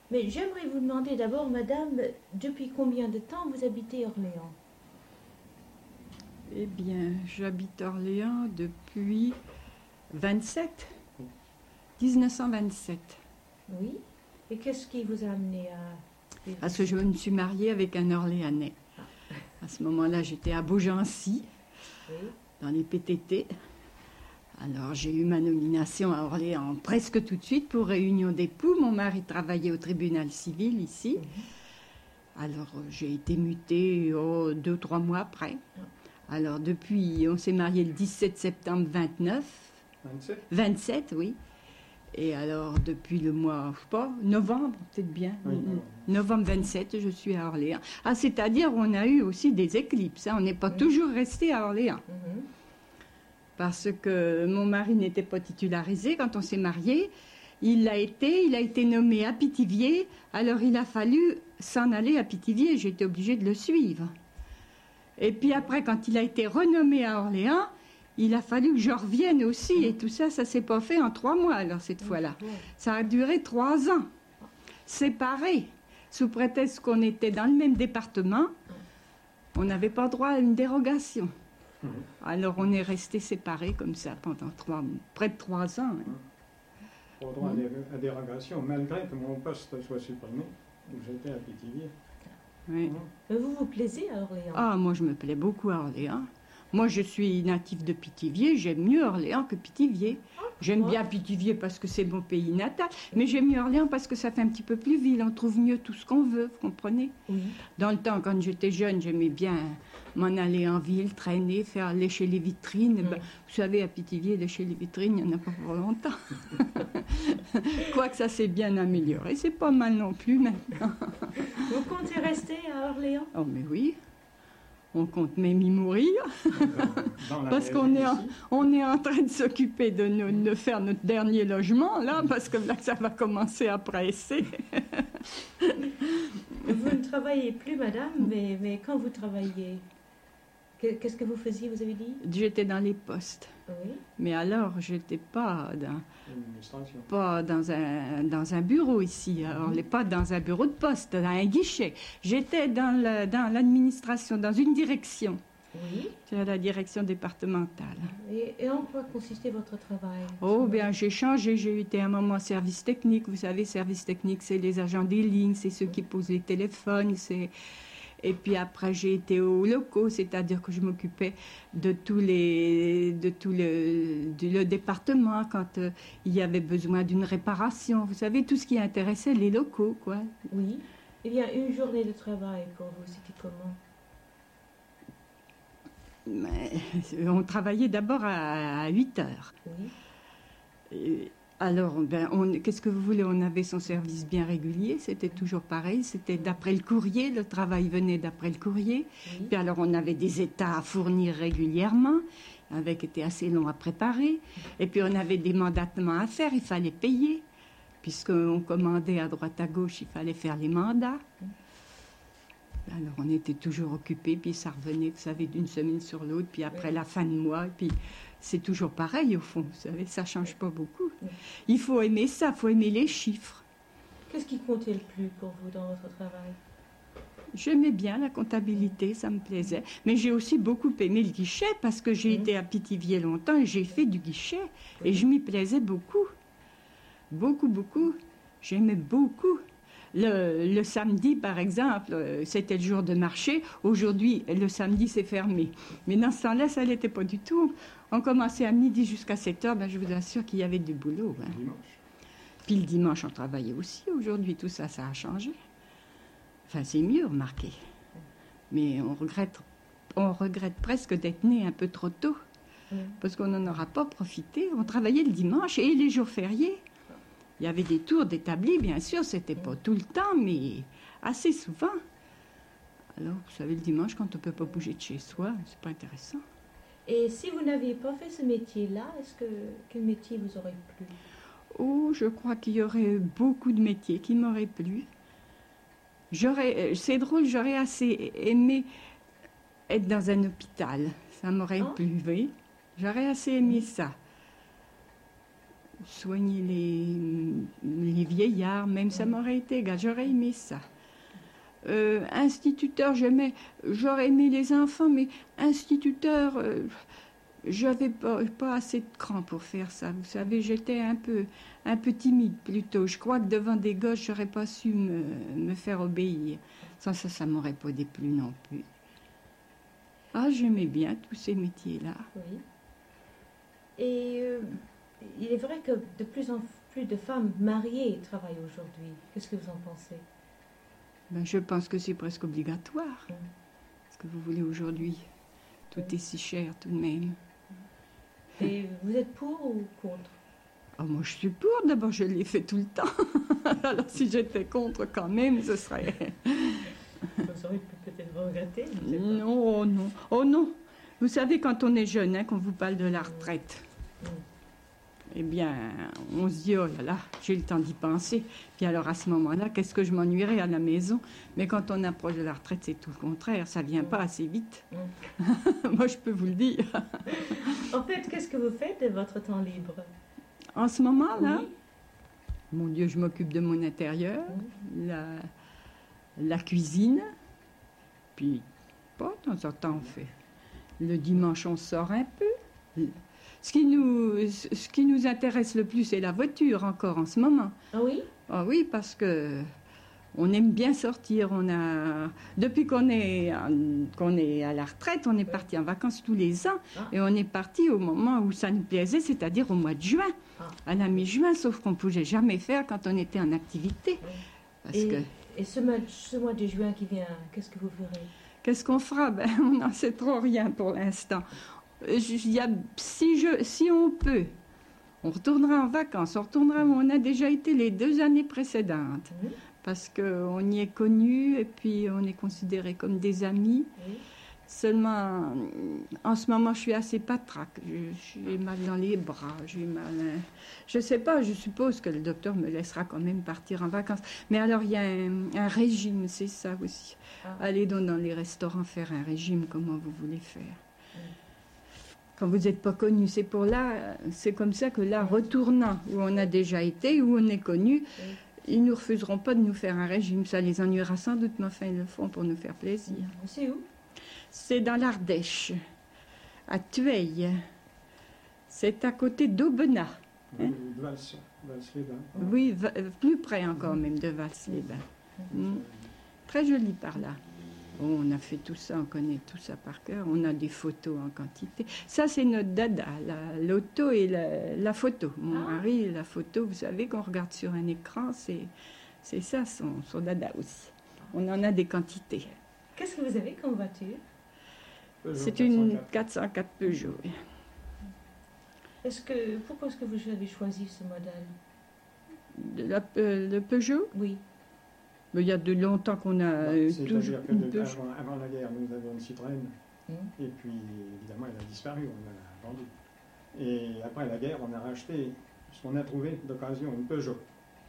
Mais j'aimerais vous demander d'abord, madame, depuis combien de temps vous habitez Orléans? Eh bien, j'habite Orléans depuis 1927. Oui. Et qu'est-ce qui vous a amené à vivre Parce que ici? je me suis mariée avec un Orléanais. À ce moment-là, j'étais à Beaugency, Oui. dans les PTT. Alors, j'ai eu ma nomination à Orléans presque tout de suite pour réunion d'époux. Mon mari travaillait au tribunal civil ici. Alors, j'ai été mutée 2-3 mois après. Alors, depuis, on s'est mariés le 17 septembre 27, oui. Et alors, depuis le mois, je sais pas, novembre, peut-être bien. Oui, Novembre 27, je suis à Orléans. Ah, c'est-à-dire, on a eu aussi des éclipses. Hein. On n'est pas toujours resté à Orléans. Mhm. Parce que mon mari n'était pas titularisé quand on s'est mariés. Il a été nommé à Pithiviers. Alors, il a fallu s'en aller à Pithiviers. J'ai été obligée de le suivre. Et puis après, quand il a été renommé à Orléans, il a fallu que je revienne aussi. Et tout ça, ça s'est pas fait en 3 mois, alors, cette fois-là. Ça a duré 3 ans. Séparés. Sous prétexte qu'on était dans le même département, on n'avait pas droit à une dérogation. Alors, on est restés séparés comme ça pendant près de 3 ans. Hein. Pas droit à dérogation, malgré que mon poste soit supprimé, où j'étais à Pithiviers. Oui. Mais vous vous plaisez à Orléans? Ah, moi, je me plais beaucoup à Orléans. Moi, je suis natif de Pithiviers. J'aime mieux Orléans que Pithiviers. J'aime bien Pithiviers parce que c'est mon pays natal. Mais j'aime mieux Orléans parce que ça fait un petit peu plus ville. On trouve mieux tout ce qu'on veut, vous comprenez? Oui. Dans le temps, quand j'étais jeune, j'aimais bien m'en aller en ville, traîner, faire lécher les vitrines. Ben, vous savez, à Pithiviers, lécher les vitrines, il n'y en a pas pour longtemps. Quoique ça s'est bien amélioré. C'est pas mal non plus maintenant. Vous comptez rester à Orléans? Oh, mais oui. On compte même y mourir. Dans la Parce qu'on est, on est en train de s'occuper de faire notre dernier logement, là, parce que là, ça va commencer à presser. Vous ne travaillez plus, madame, mais quand vous travailliez, qu'est-ce que vous faisiez, vous avez dit? J'étais dans les postes. Oui. Mais alors, j'étais pas l'administration. dans un bureau ici. Alors, pas dans un bureau de poste, dans un guichet. J'étais dans l'administration, dans une direction. Oui. C'est la direction départementale. Et en quoi consistait votre travail? Oh, bien, j'ai changé. J'ai été un moment service technique. Vous savez, service technique, c'est les agents des lignes, c'est ceux qui posent les téléphones, c'est... Et puis après, j'ai été aux locaux, c'est-à-dire que je m'occupais de le département quand il y avait besoin d'une réparation. Vous savez, tout ce qui intéressait les locaux, quoi. Oui. Eh bien, une journée de travail pour vous, c'était comment? Mais, on travaillait d'abord à 8 heures. Oui. Alors, qu'est-ce que vous voulez? On avait son service bien régulier, c'était toujours pareil, c'était d'après le courrier, le travail venait d'après le courrier. Oui. Puis alors, on avait des états à fournir régulièrement, avec été assez long à préparer. Et puis, on avait des mandatements à faire, il fallait payer. Puisqu'on commandait à droite à gauche, il fallait faire les mandats. Alors, on était toujours occupés, puis ça revenait, vous savez, d'une semaine sur l'autre, puis après la fin de mois, puis c'est toujours pareil au fond, vous savez, ça change pas beaucoup. Il faut aimer ça, il faut aimer les chiffres. Qu'est-ce qui comptait le plus pour vous dans votre travail? J'aimais bien la comptabilité, ça me plaisait, mais j'ai aussi beaucoup aimé le guichet, parce que j'ai été à Pithiviers longtemps et j'ai fait du guichet, et je m'y plaisais beaucoup. Beaucoup, beaucoup. J'aimais beaucoup. Le samedi, par exemple, c'était le jour de marché. Aujourd'hui, le samedi, c'est fermé. Mais dans ce temps-là, ça n'était pas du tout. On commençait à midi jusqu'à 7 heures. Ben, je vous assure qu'il y avait du boulot. Hein. Dimanche. Puis le dimanche, on travaillait aussi. Aujourd'hui, tout ça, ça a changé. Enfin, c'est mieux, remarquez. Mais on regrette presque d'être né un peu trop tôt. Parce qu'on n'en aura pas profité. On travaillait le dimanche et les jours fériés. Il y avait des tours d'établis, bien sûr, c'était pas tout le temps, mais assez souvent. Alors, vous savez, le dimanche, quand on peut pas bouger de chez soi, c'est pas intéressant. Et si vous n'aviez pas fait ce métier-là, quel métier vous aurait plu? Oh, je crois qu'il y aurait beaucoup de métiers qui m'auraient plu. C'est drôle, j'aurais assez aimé être dans un hôpital. Ça m'aurait plu, oui. J'aurais assez aimé ça. soigner les vieillards, même ça m'aurait été égal, j'aurais aimé ça. Instituteur, j'aurais aimé les enfants, mais instituteur, j'avais pas assez de cran pour faire ça. Vous savez, j'étais un peu timide plutôt. Je crois que devant des gosses, j'aurais pas su me faire obéir. Ça m'aurait pas déplu non plus. Ah, j'aimais bien tous ces métiers-là. Oui. Et il est vrai que de plus en plus de femmes mariées travaillent aujourd'hui. Qu'est-ce que vous en pensez? Ben, je pense que c'est presque obligatoire. Ce que vous voulez aujourd'hui. Tout est si cher tout de même. Et vous êtes pour ou contre? Oh, moi, je suis pour. D'abord, je l'ai fait tout le temps. Alors, si j'étais contre quand même, ce serait... Vous auriez peut-être regretté, je ne sais pas. Non, non. Oh non. Vous savez, quand on est jeune, hein, qu'on vous parle de la retraite, eh bien, on se dit, oh là là, j'ai le temps d'y penser. Puis alors, à ce moment-là, qu'est-ce que je m'ennuierais à la maison? Mais quand on approche de la retraite, c'est tout le contraire. Ça vient pas assez vite. Moi, je peux vous le dire. En fait, qu'est-ce que vous faites de votre temps libre? En ce moment-là, Oui. mon Dieu, je m'occupe de mon intérieur, la cuisine, puis, pas de temps en temps, on fait. Le dimanche, on sort un peu. Ce qui nous intéresse le plus, c'est la voiture, encore en ce moment. Ah oui? Ah oui, parce que on aime bien sortir. Depuis qu'on est à la retraite, on est parti en vacances tous les ans. Et on est parti au moment où ça nous plaisait, c'est-à-dire au mois de juin, à la mi-juin, sauf qu'on ne pouvait jamais faire quand on était en activité. Parce et ce mois de juin qui vient, qu'est-ce que vous ferez? Qu'est-ce qu'on fera? Ben, on n'en sait trop rien pour l'instant. Si on peut, on retournera en vacances. On retournera où on a déjà été les 2 années précédentes. Parce qu'on y est connu et puis on est considéré comme des amis. Seulement, en ce moment, je suis assez patraque. J'ai mal dans les bras, j'ai mal... Je sais pas, je suppose que le docteur me laissera quand même partir en vacances. Mais alors, il y a un régime, c'est ça aussi. Allez donc dans les restaurants faire un régime, comment vous voulez faire. Quand vous n'êtes pas connu, c'est comme ça que là, retournant où on a déjà été, où on est connu, ils ne nous refuseront pas de nous faire un régime. Ça les ennuiera sans doute, mais enfin, ils le font pour nous faire plaisir. C'est où? C'est dans l'Ardèche, à Tueil. C'est à côté d'Aubenas. Hein? Vals-les-Bains. Oui, plus près encore même de Vals-les-Bains. Très joli par là. Oh, on a fait tout ça, on connaît tout ça par cœur. On a des photos en quantité. Ça, c'est notre dada, l'auto et la photo. Mon mari, la photo, vous savez, qu'on regarde sur un écran, c'est ça, son dada aussi. On en a des quantités. Qu'est-ce que vous avez comme voiture? C'est une 404 Peugeot. Pourquoi est-ce que vous avez choisi ce modèle? Le Peugeot? Oui. Mais il y a de longtemps qu'on a c'est-à-dire que avant la guerre, nous avions une Citroën. Et puis, évidemment, elle a disparu, on l'a vendue. Et après la guerre, on a racheté, ce qu'on a trouvé d'occasion, une Peugeot.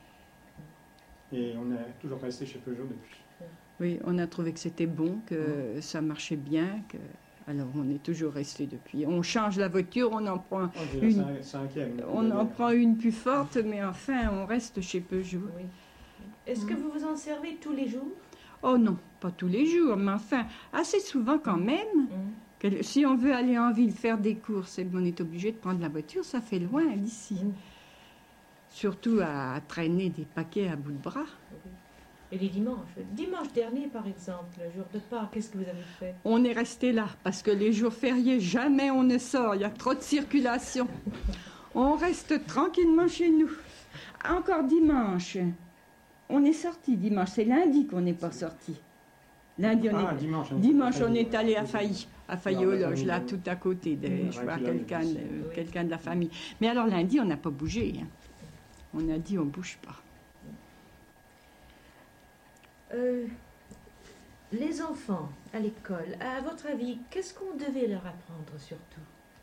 Et on est toujours resté chez Peugeot depuis. Oui, on a trouvé que c'était bon, que ça marchait bien, alors on est toujours resté depuis. On change la voiture, on en prend une plus forte, mais enfin, on reste chez Peugeot. Oui. Est-ce que vous vous en servez tous les jours? Oh non, pas tous les jours, mais enfin, assez souvent quand même. Si on veut aller en ville faire des courses, on est obligé de prendre la voiture, ça fait loin d'ici. Surtout à traîner des paquets à bout de bras. Et les dimanches? Dimanche dernier, par exemple, le jour de Pâques, qu'est-ce que vous avez fait? On est resté là, parce que les jours fériés, jamais on ne sort, il y a trop de circulation. On reste tranquillement chez nous. Encore dimanche. On est sorti dimanche, c'est lundi qu'on n'est pas sorti. Lundi, dimanche, on est allé à Failly aux Loges, là, tout à côté, je vois quelqu'un de la famille. Mais alors lundi, on n'a pas bougé. Hein. On a dit, on ne bouge pas. Les enfants à l'école, à votre avis, qu'est-ce qu'on devait leur apprendre surtout?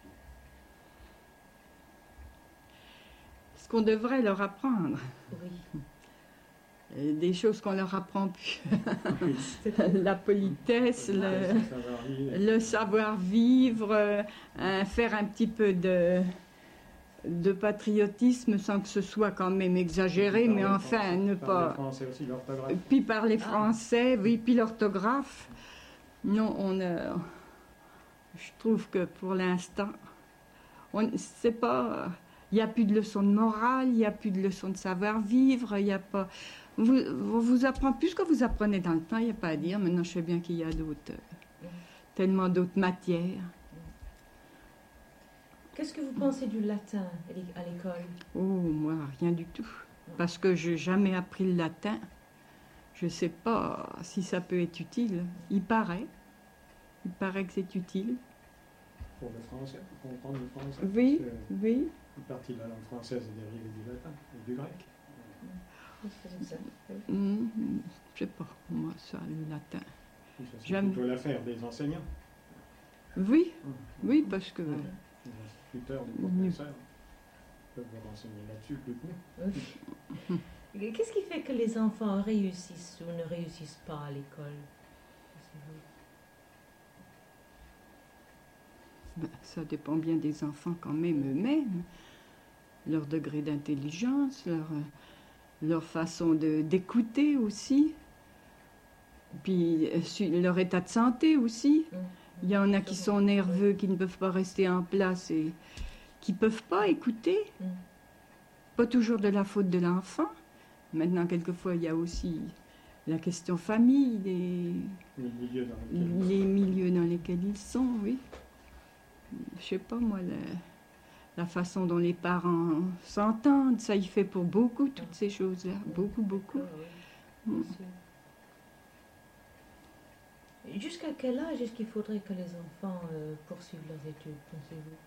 Ce qu'on devrait leur apprendre? Oui. Des choses qu'on leur apprend plus. La politesse, le savoir-vivre, faire un petit peu de patriotisme sans que ce soit quand même exagéré, mais enfin ne pas... Par les Français aussi, l'orthographe. Puis par les Français, oui, puis l'orthographe. Non, je trouve que pour l'instant, c'est pas... Il n'y a plus de leçons de morale, il n'y a plus de leçons de savoir-vivre, il n'y a pas... Vous apprenez, plus que vous apprenez dans le temps, il n'y a pas à dire. Maintenant, je sais bien qu'il y a tellement d'autres matières. Qu'est-ce que vous pensez du latin à l'école? Oh, moi, rien du tout. Parce que je n'ai jamais appris le latin. Je ne sais pas si ça peut être utile. Il paraît que c'est utile. Pour le français, pour comprendre le français. Oui, oui. Une partie de la langue française est dérivée du latin et du grec. Je sais pas, moi, ça, le latin. C'est plutôt l'affaire des enseignants. Oui, oui, parce que... Les instituteurs, les professeurs peuvent vous renseigner là-dessus plus que nous. Qu'est-ce qui fait que les enfants réussissent ou ne réussissent pas à l'école? Ça dépend bien des enfants quand même eux-mêmes. Leur degré d'intelligence, leur façon d'écouter aussi. Puis leur état de santé aussi. Il y en a qui sont nerveux, qui ne peuvent pas rester en place et qui ne peuvent pas écouter. Pas toujours de la faute de l'enfant. Maintenant, quelquefois, il y a aussi la question famille, les milieux dans lesquels ils sont, oui. Je sais pas, moi, la façon dont les parents s'entendent, ça y fait pour beaucoup, toutes ces choses-là. Beaucoup, beaucoup. Jusqu'à quel âge est-ce qu'il faudrait que les enfants poursuivent leurs études, pensez-vous?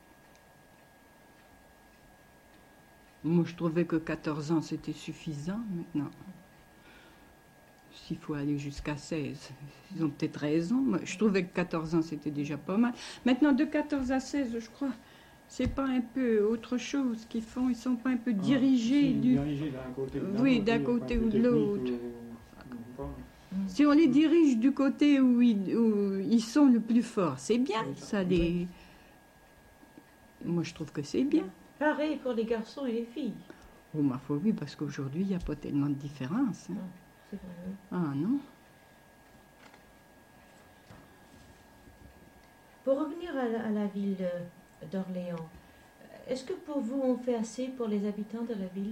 Moi, je trouvais que 14 ans, c'était suffisant, maintenant. S'il faut aller jusqu'à 16, ils ont peut-être raison. Moi, je trouvais que 14 ans, c'était déjà pas mal. Maintenant, de 14 à 16, je crois, c'est pas un peu autre chose qu'ils font. Ils sont pas un peu dirigés dirigés d'un côté, oui, d'un côté ou de l'autre. Si on les dirige du côté où ils sont le plus forts, c'est bien. Ça les... Moi, je trouve que c'est bien. Pareil pour les garçons et les filles. Oh, ma foi, oui, parce qu'aujourd'hui, il n'y a pas tellement de différence. Hein. C'est vrai, oui. Ah, non. Pour revenir à la ville d'Orléans, est-ce que pour vous, on fait assez pour les habitants de la ville?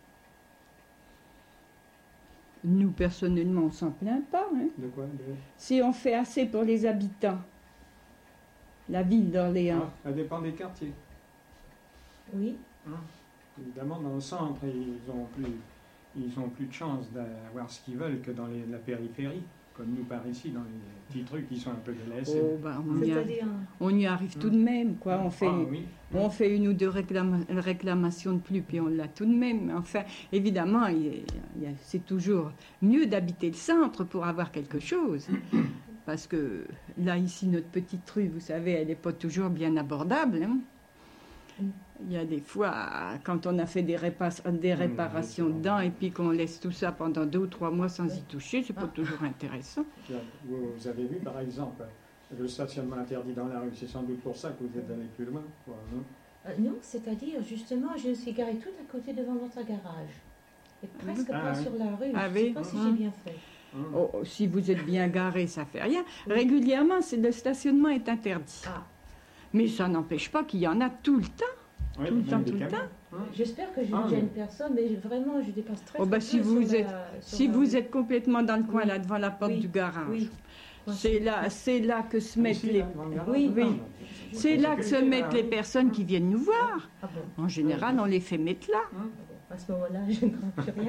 Nous, personnellement, on s'en plaint pas. Hein. De quoi? Si on fait assez pour les habitants, la ville d'Orléans. Ça dépend des quartiers. Oui. Évidemment, dans le centre, ils ont plus de chance d'avoir ce qu'ils veulent que dans la périphérie, comme nous par ici, dans les petits trucs qui sont un peu délaissés. Oh, ben, on y arrive tout de même, quoi. On fait une ou deux réclamations de plus, puis on l'a tout de même. Enfin, évidemment, c'est toujours mieux d'habiter le centre pour avoir quelque chose. Parce que là, ici, notre petite rue, vous savez, elle n'est pas toujours bien abordable. Hein. Il y a des fois, quand on a fait des réparations dedans et puis qu'on laisse tout ça pendant 2 ou 3 mois sans y toucher, c'est pas toujours intéressant. Vous avez vu, par exemple, le stationnement interdit dans la rue. C'est sans doute pour ça que vous êtes allé plus loin. Non, c'est-à-dire, justement, je me suis garée tout à côté devant votre garage. Et presque pas sur la rue. Je ne sais pas si j'ai bien fait. Oh, si vous êtes bien garé, ça fait rien. Régulièrement, le stationnement est interdit. Mais ça n'empêche pas qu'il y en a tout le temps. Oui, tout le temps. J'espère que je ne gêne personne, mais vraiment, je dépasse très peu. Si vous êtes complètement dans le coin, là, devant la porte du garage, c'est là que se mettent les... C'est là que se mettent les personnes qui viennent nous voir. En général, on les fait mettre là. À ce moment-là, je ne crains plus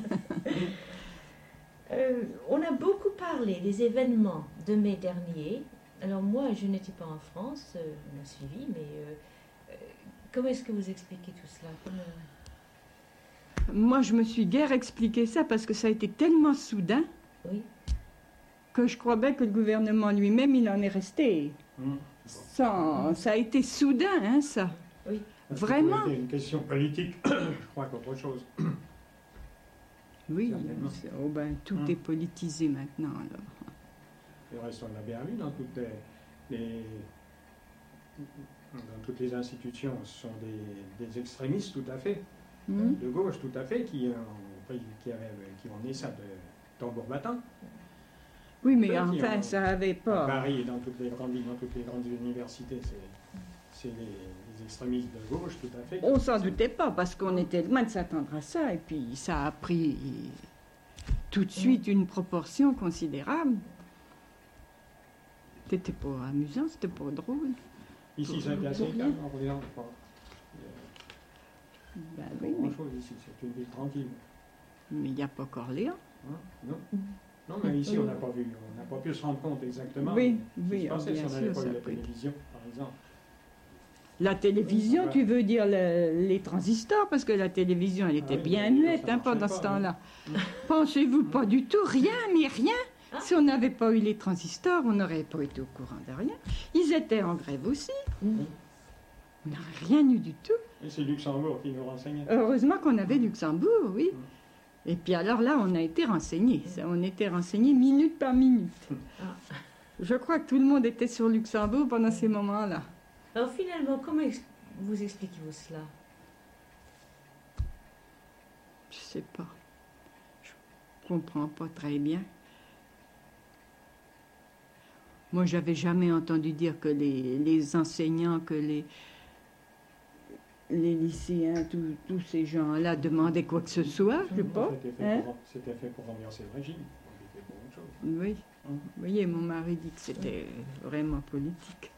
rien. On a beaucoup parlé des événements de mai dernier. Alors moi, je n'étais pas en France, on a suivi, mais comment est-ce que vous expliquez tout cela? Moi, je me suis guère expliqué ça parce que ça a été tellement soudain que je crois bien que le gouvernement lui-même, il en est resté. Ça a été soudain, hein, ça. Oui. Vraiment. C'est une question politique, je crois qu'autre chose. Oui, tout est politisé maintenant, alors. Le reste, on l'a bien vu dans toutes dans toutes les institutions, ce sont des extrémistes tout à fait, de gauche tout à fait, qui ont né ça de tambour battant. Oui, mais enfin, ça n'avait pas... À Paris et dans toutes les grandes villes, dans toutes les grandes universités, c'est les extrémistes de gauche tout à fait. On s'en doutait pas, parce qu'on était loin de s'attendre à ça, et puis ça a pris tout de suite une proportion considérable. C'était pas amusant, c'était pas drôle. Ici, c'est assez calme, Orléans, je crois. Ben oui, pas grand-chose ici, c'est une ville tranquille. Mais il n'y a pas qu'Orléans. Hein? Non, mais ici, on n'a pas pu se rendre compte exactement. Oui, ce qui se passait si on n'avait pas eu la pris. télévision, par exemple. La télévision, tu veux dire les transistors, parce que la télévision, elle était bien muette pendant ce temps-là. Pensez-vous pas du tout, rien, mais rien. Si on n'avait pas eu les transistors, on n'aurait pas été au courant de rien. Ils étaient en grève aussi. On n'aurait rien eu du tout. Et c'est Luxembourg qui nous renseignait. Heureusement qu'on avait Luxembourg, oui. Et puis alors là, on a été renseignés. On était renseignés minute par minute. Je crois que tout le monde était sur Luxembourg pendant ces moments-là. Alors finalement, comment vous expliquez-vous cela? Je sais pas. Je comprends pas très bien. Moi, j'avais jamais entendu dire que les enseignants, que les lycéens, tous ces gens-là demandaient quoi que ce soit, je sais pas. C'était fait pour renverser le régime. C'était pour autre chose. Oui. Vous voyez, mon mari dit que c'était vraiment politique.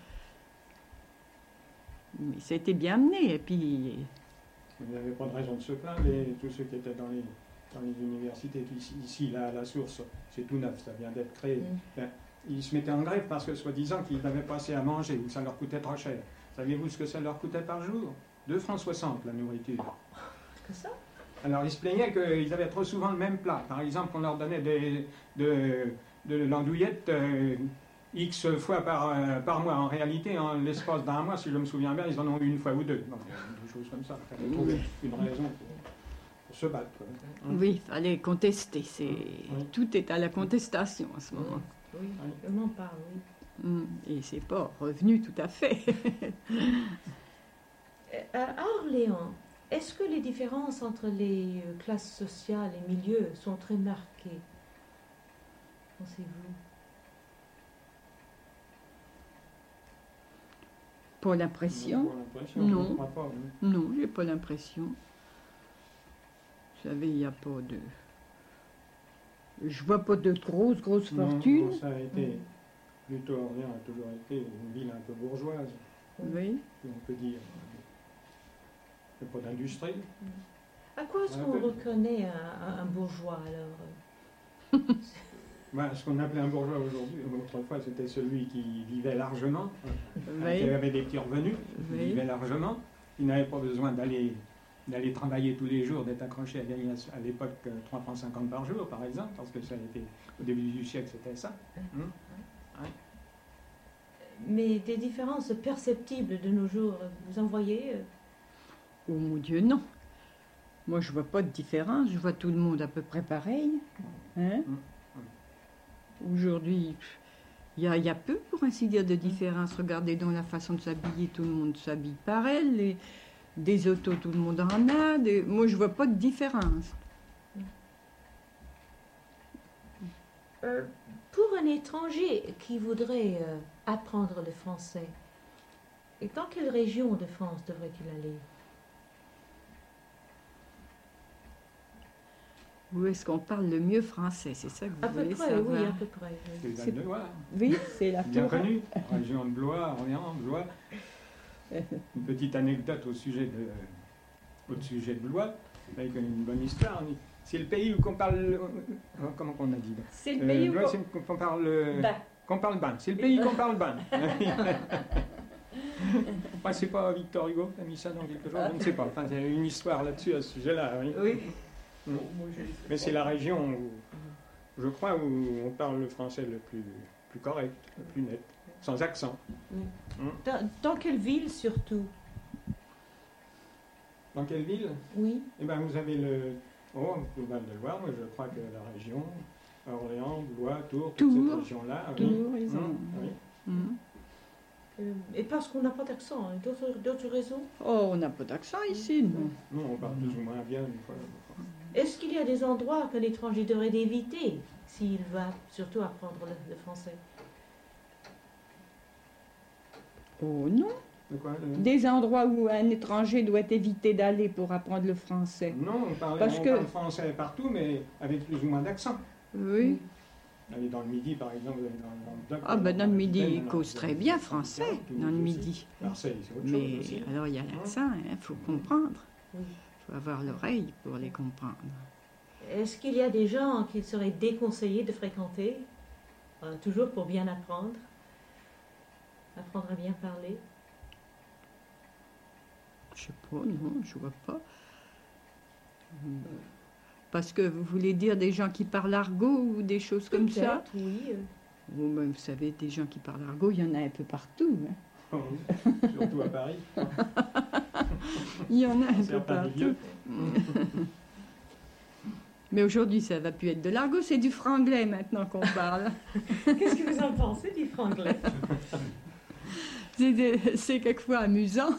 Mais c'était bien mené, et puis... Il n'y avait pas de raison de se plaindre, tous ceux qui étaient dans les universités. Ici, là, à la source, c'est tout neuf, ça vient d'être créé. Ben, ils se mettaient en grève parce que, soi-disant, qu'ils n'avaient pas assez à manger ou que ça leur coûtait trop cher. Saviez-vous ce que ça leur coûtait par jour? 2,60 francs la nourriture. Que ça? Alors, ils se plaignaient qu'ils avaient trop souvent le même plat. Par exemple, on leur donnait de l'andouillette X fois par mois. En réalité, en l'espace d'un mois, si je me souviens bien, ils en ont eu une fois ou deux. Donc, des choses comme ça. Il fallait trouver une raison pour se battre. Oui, il fallait contester. Tout est à la contestation en ce moment. Oui, on en parle, oui. Et c'est pas revenu tout à fait. À Orléans, est-ce que les différences entre les classes sociales et milieux sont très marquées? Pensez-vous? Pas l'impression. Non, non, j'ai pas l'impression. Vous savez, il n'y a pas de... Je vois pas de grosses fortunes. Ça a été... Plutôt, Orléans a toujours été une ville un peu bourgeoise. Oui. On peut dire. Il n'y a pas d'industrie. À quoi est-ce qu'on reconnaît un bourgeois, alors? Ce qu'on appelait un bourgeois aujourd'hui, autrefois, c'était celui qui vivait largement, qui avait des petits revenus, qui vivait largement, qui n'avait pas besoin d'aller travailler tous les jours, d'être accroché à gagner à l'époque 3,50 francs par jour, par exemple, parce que ça a été, au début du siècle, c'était ça. Mais des différences perceptibles de nos jours, vous en voyez? Oh mon Dieu, non. Moi, je vois pas de différence. Je vois tout le monde à peu près pareil. Aujourd'hui, il y a peu, pour ainsi dire, de différence. Regardez donc la façon de s'habiller. Tout le monde s'habille pareil. Des autos, tout le monde en a. Moi, je vois pas de différence. Pour un étranger qui voudrait apprendre le français, et dans quelle région de France devrait-il aller? Où est-ce qu'on parle le mieux français? C'est ça que vous voulez savoir? Oui, à peu près. Oui. C'est de Loire. Oui, c'est la bien connue. Région de Blois, Orléans, Blois. Une petite anecdote au sujet de Blois, avec une bonne histoire. C'est le pays où qu'on parle... Comment on a dit là? C'est le pays où qu'on parle... Qu'on parle bain. C'est le pays qu'on parle bain. C'est pas Victor Hugo qui a mis ça dans quelque chose, je ne sais pas. Enfin, il y a une histoire là-dessus, à ce sujet-là. Oui. Mais c'est la région, où, je crois, où on parle le français le plus correct, le plus net, sans accent. Dans quelle ville surtout? Dans quelle ville? Oui. Eh bien, vous avez le Val-de-Loire, moi je crois que la région, Orléans, Blois, Tours, toute cette région-là. Tours, ils ont... Oui. Et parce qu'on n'a pas d'accent, hein. D'autres raisons? Oh, on n'a pas d'accent ici, non. Non, on parle plus ou moins bien une fois. Est-ce qu'il y a des endroits qu'un étranger devrait éviter s'il va surtout apprendre le français? Oh non. De quoi, Des endroits où un étranger doit éviter d'aller pour apprendre le français. Non, on parle français partout, mais avec plus ou moins d'accent. Oui. Aller dans le Midi, par exemple, dans le Ah ben dans le Midi, ils causent très bien français, dans le Midi. Marseille, c'est autre Mais chose aussi. alors il y a l'accent, il faut comprendre. Oui. Il faut avoir l'oreille pour les comprendre. Est-ce qu'il y a des gens qu'il serait déconseillé de fréquenter, toujours pour bien apprendre à bien parler? Je sais pas, non, je vois pas. Parce que vous voulez dire des gens qui parlent argot ou des choses comme ça? Oui. Vous savez, des gens qui parlent argot, il y en a un peu partout. Hein. Oh, surtout à Paris. Il y en a un peu partout. Mais aujourd'hui, ça va plus être de l'argot, c'est du franglais maintenant qu'on parle. Qu'est-ce que vous en pensez du franglais? C'est quelquefois amusant.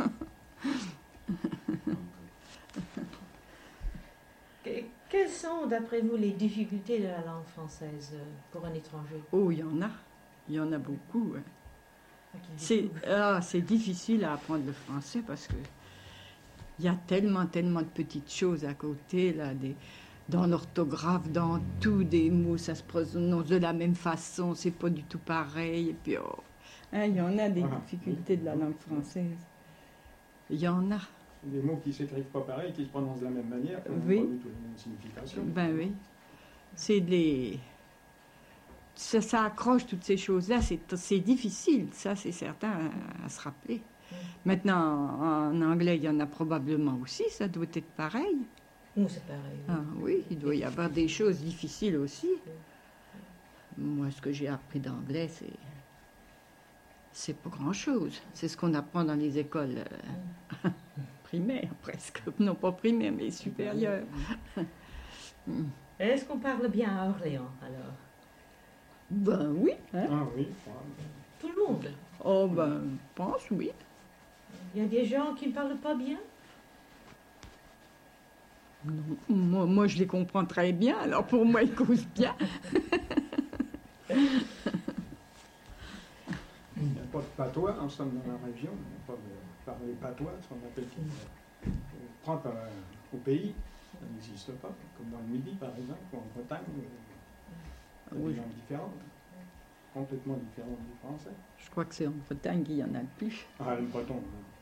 Quelles sont, d'après vous, les difficultés de la langue française pour un étranger? Oh, il y en a. Il y en a beaucoup. Hein. C'est difficile à apprendre le français parce que il y a tellement de petites choses à côté, là, dans l'orthographe, dans tout, des mots, ça se prononce de la même façon, c'est pas du tout pareil. Et puis, il y en a des difficultés de la langue française. Il y en a. Des mots qui ne s'écrivent pas pareil, qui se prononcent de la même manière, qui n'ont oui. pas du tout la même signification. Ben oui. C'est ça accroche toutes ces choses-là, c'est difficile, ça c'est certain à se rappeler. Maintenant, en anglais, il y en a probablement aussi, ça doit être pareil. Non, c'est pareil. Oui. Ah, oui, il doit y avoir des choses difficiles aussi. Moi, ce que j'ai appris d'anglais, c'est pas grand-chose. C'est ce qu'on apprend dans les écoles primaires, presque. Non, pas primaires, mais supérieures. Est-ce qu'on parle bien à Orléans, alors? Ben oui. Hein? Ah oui. Tout le monde? Oh ben, je pense, oui. Il y a des gens qui ne parlent pas bien? Non, moi, je les comprends très bien, alors pour moi, ils causent bien. Il n'y a pas de patois, nous sommes dans la région, il n'y a pas de parler patois, ce qu'on appelle propre au pays, ça n'existe pas, comme dans le Midi par exemple, ou en Bretagne, il y a des langues différentes, complètement différentes du français. Je crois que c'est en Bretagne qu'il y en a le plus. Ah, le breton.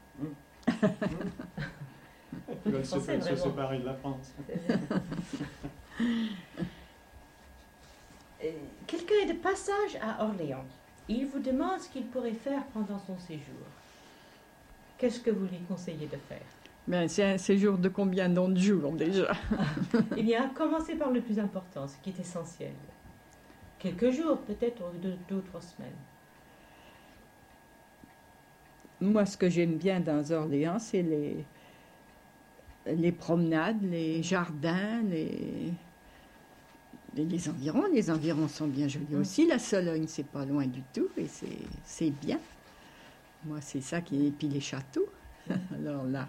Ils veulent se séparer de la France. Quelqu'un est de passage à Orléans. Il vous demande ce qu'il pourrait faire pendant son séjour. Qu'est-ce que vous lui conseillez de faire? Ben, c'est un séjour de combien de jours déjà? Eh bien, commencez par le plus important, ce qui est essentiel. Quelques jours, peut-être, ou 2 ou 3 semaines. Moi, ce que j'aime bien dans Orléans, c'est les promenades, les jardins, les environs. Les environs sont bien jolis aussi. La Sologne, c'est pas loin du tout et c'est bien. Moi, c'est ça qui est. Et puis les châteaux. Alors là.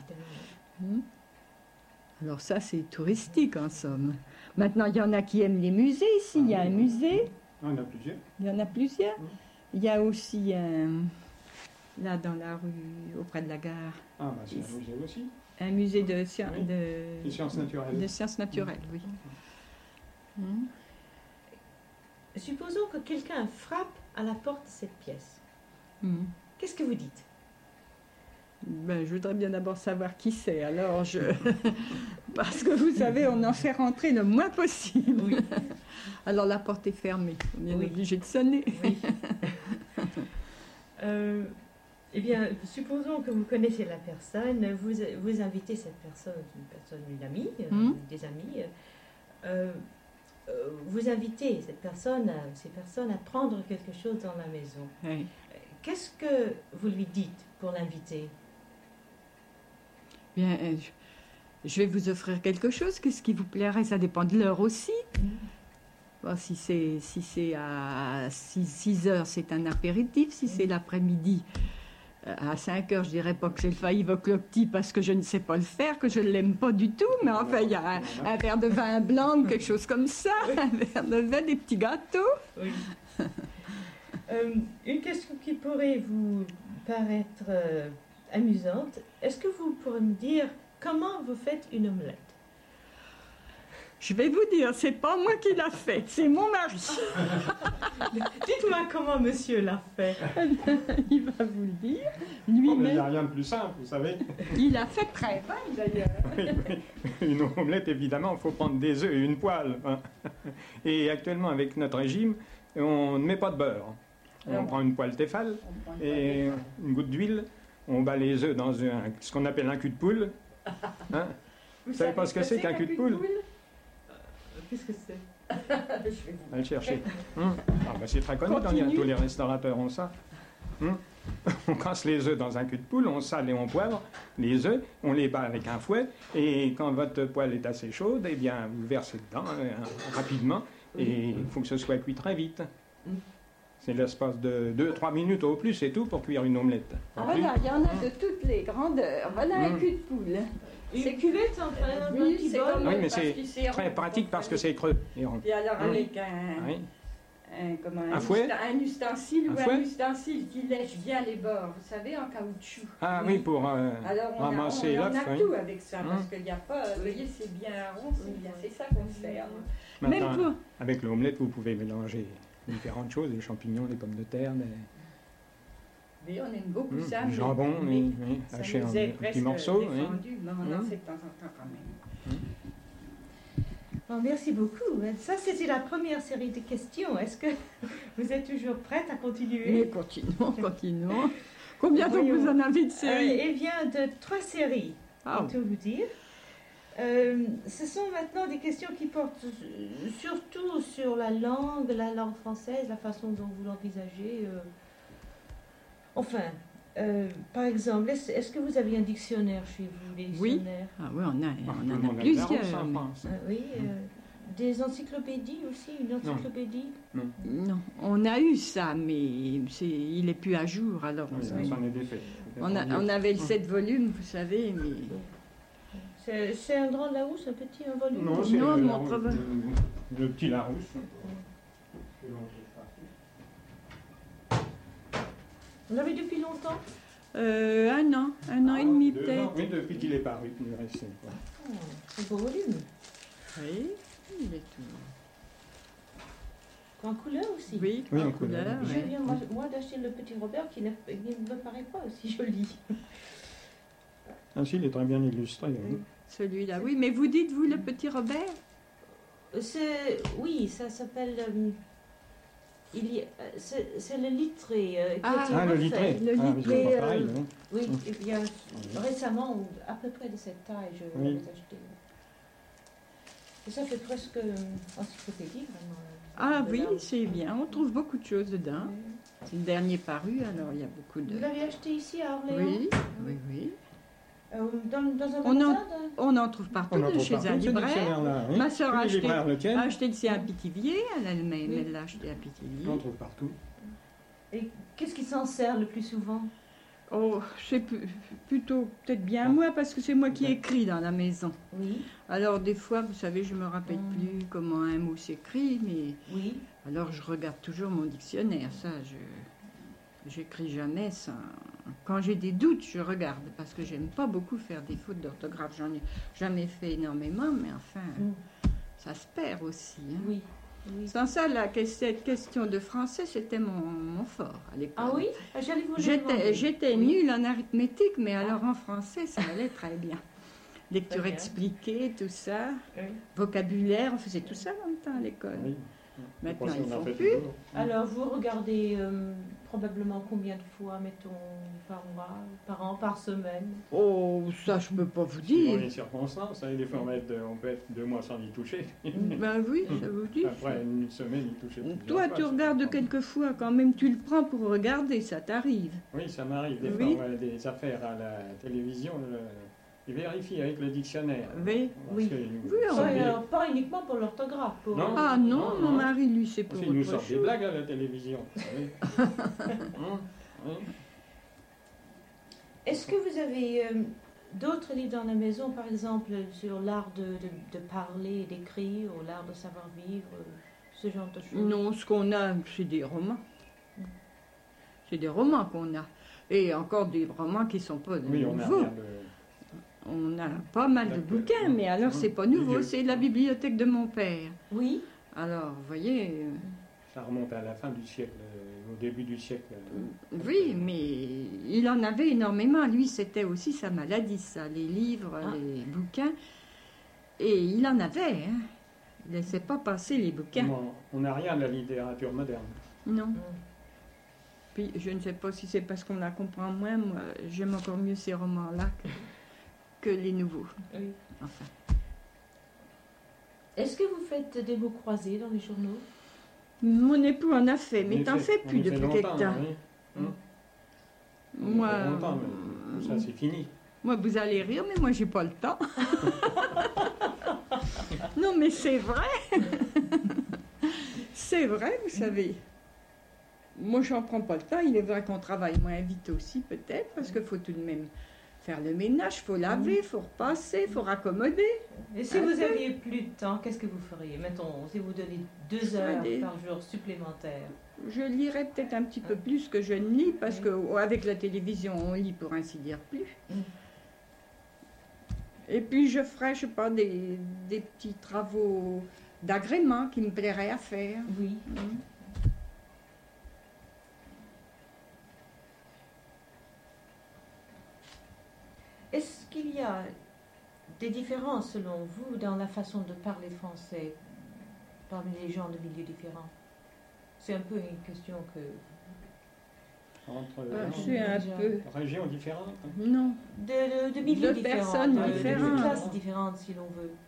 Alors ça, c'est touristique en somme. Maintenant, il y en a qui aiment les musées ici. Il y a un musée. Il y en a plusieurs. Il y en a plusieurs. Il y a aussi là dans la rue, auprès de la gare. Ah, bah c'est un musée aussi. Un musée de sciences naturelles. De sciences naturelles, oui. Supposons que quelqu'un frappe à la porte de cette pièce. Qu'est-ce que vous dites? Ben, je voudrais bien d'abord savoir qui c'est. Alors, parce que vous savez, on en fait rentrer le moins possible. Oui. Alors, la porte est fermée. On est obligé de sonner. Oui. Eh bien, supposons que vous connaissez la personne, vous invitez cette personne, une amie, des amis, vous invitez ces personnes à prendre quelque chose dans la maison. Oui. Qu'est-ce que vous lui dites pour l'inviter? Bien, je vais vous offrir quelque chose. Qu'est-ce qui vous plairait? Ça dépend de l'heure aussi. Bon, si c'est à 6 heures, c'est un apéritif. Si c'est l'après-midi, à 5 heures, je dirais pas que c'est le faïvoclocti parce que je ne sais pas le faire, que je ne l'aime pas du tout. Mais enfin, il y a un verre de vin blanc, quelque chose comme ça, un verre de vin, des petits gâteaux. Oui. Une question qui pourrait vous paraître amusante. Est-ce que vous pourrez me dire comment vous faites une omelette? Je vais vous dire, c'est pas moi qui l'a fait, c'est mon mari. Dites-moi comment monsieur l'a fait. Il va vous le dire. Il n'y Lui-même, a rien de plus simple, vous savez. il a fait très bien d'ailleurs. Oui, oui. Une omelette, évidemment, il faut prendre des œufs et une poêle. Hein. Et actuellement, avec notre régime, on ne met pas de beurre. On prend une poêle Tefal et une goutte d'huile. On bat les œufs dans ce qu'on appelle un cul de poule. Hein? Vous savez pas ce que c'est qu'un cul de poule? Qu'est-ce que c'est? Allez chercher. Ah, ben c'est très connu, tous les restaurateurs ont ça. On casse les œufs dans un cul de poule, on sale et on poivre les œufs, on les bat avec un fouet, et quand votre poêle est assez chaude, eh bien, vous versez dedans rapidement, et il faut que ce soit cuit très vite. C'est l'espace de 2-3 minutes au plus, c'est tout pour cuire une omelette. Voilà, il y en a de toutes les grandeurs. Voilà un cul de poule. C'est cuvette, enfin, un petit bol. Oui, mais c'est très pratique parce que c'est creux. Et alors avec un fouet, un ustensile un ustensile qui lèche bien les bords, vous savez, en caoutchouc. Ah oui, pour ramasser l'œuf. On a tout avec ça, parce qu'il n'y a pas, vous voyez, c'est bien rond, c'est ça qu'on sert. Maintenant, avec l'omelette, vous pouvez mélanger différentes choses, des champignons, des pommes de terre, Mais on aime beaucoup ça. Du jambon, haché en petits morceaux. Mais on en fait de temps en temps quand même. Bon, merci beaucoup. Ça, c'était la première série de questions. Est-ce que vous êtes toujours prête à continuer? Mais continuons. Combien donc vous en avez de séries? Il vient de 3 séries, pour tout vous dire. Ce sont maintenant des questions qui portent surtout sur la langue française, la façon dont vous l'envisagez. Par exemple, est-ce que vous avez un dictionnaire chez vous, les dictionnaires? Oui, on en a plusieurs. Oui, des encyclopédies aussi, une encyclopédie? Non, on a eu ça, mais il n'est plus à jour, alors on avait le 7 volumes, vous savez, mais... C'est un grand Larousse, un petit volume? Non, c'est le petit Larousse. Vous l'avez depuis longtemps? Un an et demi peut-être. Oui, depuis qu'il est paru, il est resté. C'est un beau volume. Oui, il est tout. En couleur aussi? Oui, en couleur. Je viens moi d'acheter le petit Robert qui ne me paraît pas aussi joli. Ainsi, il est très bien illustré. Oui. Celui-là, oui. Mais vous dites, vous, le petit Robert? Oui, ça s'appelle... c'est le littré. Le littré. Pareil, oui, et bien, récemment, à peu près de cette taille, je l'ai acheté. Et ça fait presque encyclopédie, vraiment. Ah oui, c'est bien. On trouve beaucoup de choses dedans. Oui. C'est le dernier paru, alors il y a beaucoup de... Vous l'avez acheté ici à Orléans? Oui. Dans un magasin on en trouve partout, chez un libraire. Oui. Ma soeur a acheté ici à Pithiviers, elle l'a acheté à Pithiviers. On trouve partout. Et qu'est-ce qui s'en sert le plus souvent? Oh, c'est plutôt peut-être bien moi, parce que c'est moi qui écris dans la maison. Oui. Alors des fois, vous savez, je me rappelle plus comment un mot s'écrit, mais oui. Alors je regarde toujours mon dictionnaire, ça, j'écris jamais ça. Quand j'ai des doutes, je regarde, parce que j'aime pas beaucoup faire des fautes d'orthographe. J'en ai jamais fait énormément, mais enfin, ça se perd aussi. Hein. Oui. Sans ça, cette question de français, c'était mon fort à l'école. Ah oui? J'allais vous le demander. J'étais nulle en arithmétique, mais alors en français, ça allait très bien. Lecture expliquée, tout ça. Oui. Vocabulaire, on faisait tout ça en même temps à l'école. Oui. Maintenant, ils ne font plus. Alors, vous regardez probablement combien de fois, mettons, par mois, par an, par semaine? Oh, ça, je ne peux pas vous dire. Dans les circonstances, des fois, on peut être 2 mois sans y toucher. Ben oui, ça vous dit. Après une semaine, y toucher. Toi, tu regardes quelquefois, quand même, tu le prends pour regarder, ça t'arrive. Oui, ça m'arrive. Des fois, des affaires à la télévision, Ils vérifient avec le dictionnaire. Oui, oui. Pas uniquement pour l'orthographe. Pour... Non. Ah non, mon mari, lui, c'est pour Ils nous autre sortent des chose. blagues à la télévision. Est-ce que vous avez d'autres livres dans la maison, par exemple, sur l'art de parler, d'écrire, ou l'art de savoir-vivre, ce genre de choses? Non, ce qu'on a, c'est des romans. C'est des romans qu'on a. Et encore des romans qui ne sont pas nouveaux. On a pas mal de bouquins, mais alors c'est pas nouveau. C'est la bibliothèque de mon père. Oui. Alors, vous voyez... Ça remonte à la fin du siècle, au début du siècle. Oui, mais il en avait énormément. Lui, c'était aussi sa maladie, ça, les livres, les bouquins. Et il en avait, hein. Il ne laissait pas passer les bouquins. On n'a rien de la littérature moderne. Non. Puis, je ne sais pas si c'est parce qu'on la comprend moins. Moi, j'aime encore mieux ces romans-là que les nouveaux. Oui. Enfin. Est-ce que vous faites des mots croisés dans les journaux? Mon époux en a fait, mais t'en fais plus depuis quelque temps. Oui. Moi, longtemps, mais ça c'est fini. Moi, vous allez rire, mais moi, j'ai pas le temps. Non, mais c'est vrai. C'est vrai, vous savez. Moi, j'en prends pas le temps. Il est vrai qu'on travaille moins vite aussi, peut-être, parce qu'il faut tout de même faire le ménage, il faut laver, il faut repasser, il faut raccommoder. Et si vous aviez plus de temps, qu'est-ce que vous feriez? Mettons, si vous donnez 2 heures par jour supplémentaires. Je lirais peut-être un petit peu plus que je ne lis, parce qu'avec la télévision, on lit pour ainsi dire plus. Et puis je ferais, je sais pas, des petits travaux d'agrément qui me plairaient à faire. Oui. Est-ce qu'il y a des différences, selon vous, dans la façon de parler français parmi les gens de milieux différents? C'est un peu une question que... Entre c'est un peu... régions différentes? Non. De milieux différents. Personnes différentes. De classes différentes, si l'on veut.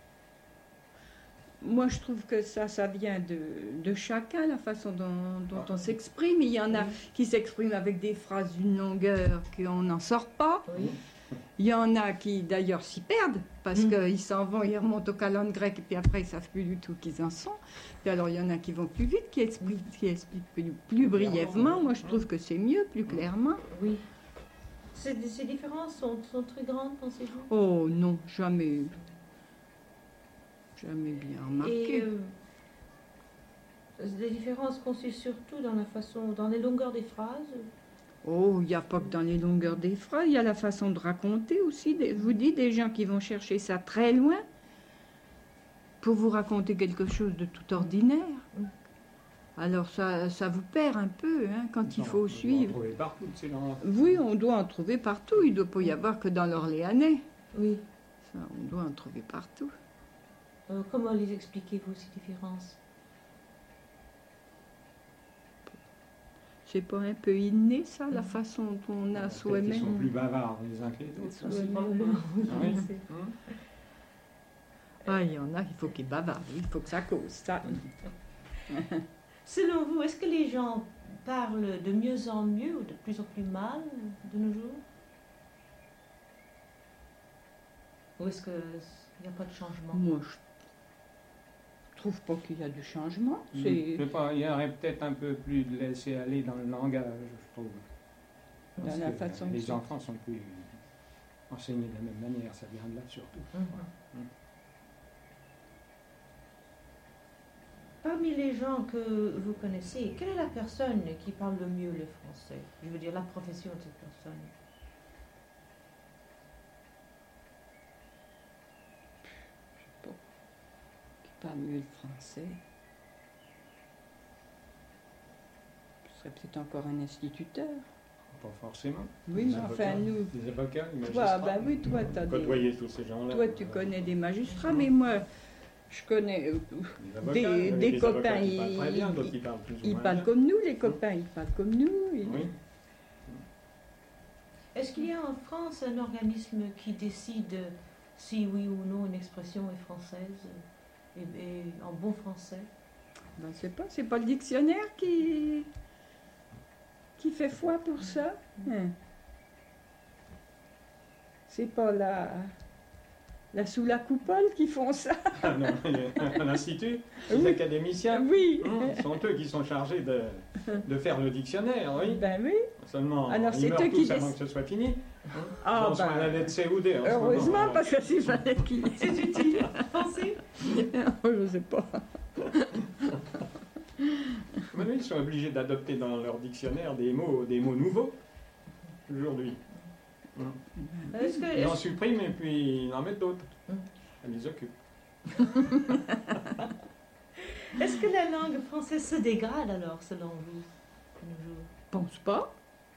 Moi, je trouve que ça vient de chacun, la façon dont on s'exprime. Il y en a qui s'expriment avec des phrases d'une longueur qu'on n'en sort pas. Oui. Il y en a qui, d'ailleurs, s'y perdent, parce qu'ils s'en vont, ils remontent aux calendes grecques, et puis après, ils ne savent plus du tout qu'ils en sont. Puis alors, il y en a qui vont plus vite, qui expliquent plus brièvement. Moi, je trouve que c'est mieux, plus clairement. Oui. Ces différences sont très grandes, pensez-vous? Oh non, jamais. Jamais bien remarqué. Et les différences consistent surtout dans la façon, dans les longueurs des phrases? Oh, il n'y a pas que dans les longueurs des phrases, il y a la façon de raconter aussi. Je vous dis, des gens qui vont chercher ça très loin pour vous raconter quelque chose de tout ordinaire. Alors ça vous perd un peu, hein, quand il faut suivre. On doit en trouver partout, c'est dans... Oui, on doit en trouver partout. Il ne doit pas y avoir que dans l'Orléanais. Oui. Ça, on doit en trouver partout. Comment les expliquez-vous, ces différences? C'est pas un peu inné, ça, la façon dont on a soi-même? Ils sont plus bavards les uns que les autres. Ah, il y en a, il faut qu'ils bavardent, il faut que ça cause, ça. Selon vous, est-ce que les gens parlent de mieux en mieux ou de plus en plus mal de nos jours? Ou est-ce qu'il n'y a pas de changement? Moi, je trouve pas qu'il y a du changement. Il y aurait peut-être un peu plus de laisser aller dans le langage, je trouve. Dans la façon les enfants sont plus enseignés de la même manière, ça vient de là surtout. Parmi les gens que vous connaissez, quelle est la personne qui parle le mieux le français? Je veux dire, la profession de cette personne. Pas mieux le français. Ce serait peut-être encore un instituteur. Pas forcément. Oui, mais enfin, nous... Des avocats, des Toi, magistrats. bah oui, toi, t'as côtoyer tous ces gens-là. Toi, tu connais des magistrats, mais moi, je connais des copains. Ils parlent comme nous, les copains, ils parlent comme nous. Oui. Est-ce qu'il y a en France un organisme qui décide si oui ou non une expression est française et en bon français? Ben, c'est pas le dictionnaire qui fait foi pour ça. C'est pas la sous la coupole qui font ça. Ah non, l'Institut, les Oui. académiciens, Oui. ce sont eux qui sont chargés de faire le dictionnaire, oui. Ben oui. Seulement, Alors, ils c'est meurent eux tous qui avant que ce soit fini. Ah, Ils sont à la lettre C ou D. en ce moment, heureusement, alors. parce que s'il fallait qu'il... C'est utile, pensez. Oh, je sais pas. Mais oui, ils sont obligés d'adopter dans leur dictionnaire des mots nouveaux, aujourd'hui. Est-ce que, Ils en suppriment et puis ils en mettent d'autres. Elle les occupe. est-ce que la langue française se dégrade alors, selon vous, de nos jours? Pense pas.